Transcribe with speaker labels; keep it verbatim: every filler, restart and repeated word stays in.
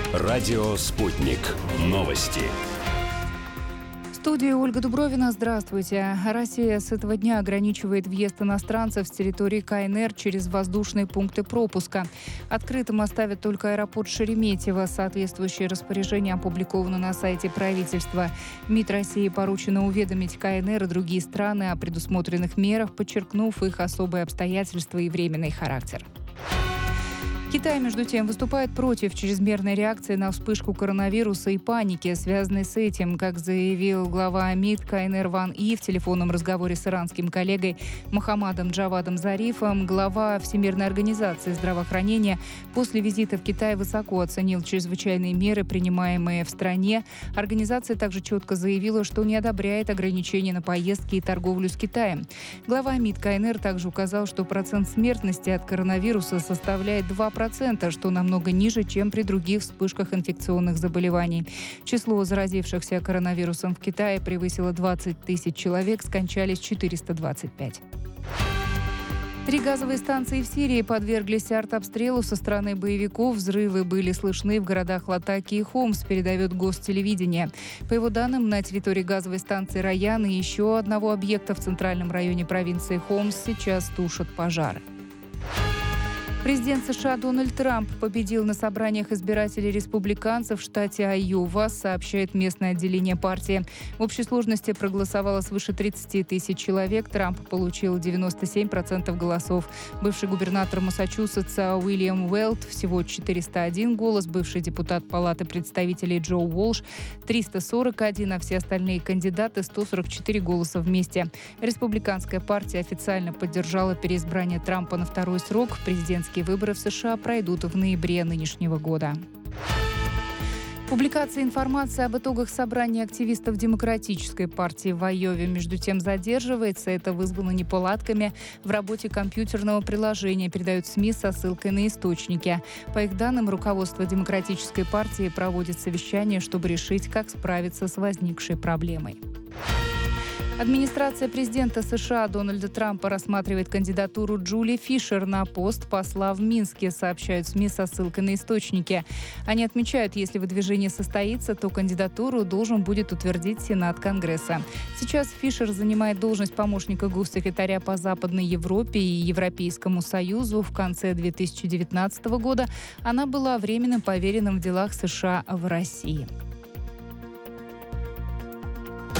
Speaker 1: Радио «Спутник». Новости.
Speaker 2: В студии Ольга Дубровина. Здравствуйте. Россия с этого дня ограничивает въезд иностранцев с территории КНР через воздушные пункты пропуска. Открытым оставят только аэропорт Шереметьево. Соответствующее распоряжение опубликовано на сайте правительства. МИД России поручено уведомить КНР и другие страны о предусмотренных мерах, подчеркнув их особые обстоятельства и временный характер. Китай, между тем, выступает против чрезмерной реакции на вспышку коронавируса и паники, связанной с этим, как заявил глава МИД КНР Ван И в телефонном разговоре с иранским коллегой Мохаммадом Джавадом Зарифом. Глава Всемирной организации здравоохранения после визита в Китай высоко оценил чрезвычайные меры, принимаемые в стране. Организация также четко заявила, что не одобряет ограничения на поездки и торговлю с Китаем. Глава МИД КНР также указал, что процент смертности от коронавируса составляет два процента. Что намного ниже, чем при других вспышках инфекционных заболеваний. Число заразившихся коронавирусом в Китае превысило двадцать тысяч человек, скончались четыреста двадцать пять. Три газовые станции в Сирии подверглись артобстрелу со стороны боевиков. Взрывы были слышны в городах Латакия и Хомс, передает Гостелевидение. По его данным, на территории газовой станции Раян и еще одного объекта в центральном районе провинции Хомс сейчас тушат пожары. Президент США Дональд Трамп победил на собраниях избирателей республиканцев в штате Айова, сообщает местное отделение партии. В общей сложности проголосовало свыше тридцать тысяч человек. Трамп получил девяносто семь процентов голосов. Бывший губернатор Массачусетса Уильям Уэлт всего четыреста один голос. Бывший депутат Палаты представителей Джо Уолш триста сорок один, а все остальные кандидаты сто сорок четыре голоса вместе. Республиканская партия официально поддержала переизбрание Трампа на второй срок. Президентские выборы в США пройдут в ноябре нынешнего года. Публикация информации об итогах собрания активистов Демократической партии в Айове, между тем, задерживается. Это вызвано неполадками в работе компьютерного приложения, передают СМИ со ссылкой на источники. По их данным, руководство Демократической партии проводит совещание, чтобы решить, как справиться с возникшей проблемой. Администрация президента США Дональда Трампа рассматривает кандидатуру Джули Фишер на пост посла в Минске, сообщают СМИ со ссылкой на источники. Они отмечают, если выдвижение состоится, то кандидатуру должен будет утвердить Сенат Конгресса. Сейчас Фишер занимает должность помощника госсекретаря по Западной Европе и Европейскому Союзу. В конце две тысячи девятнадцатого года она была временным поверенным в делах США в России.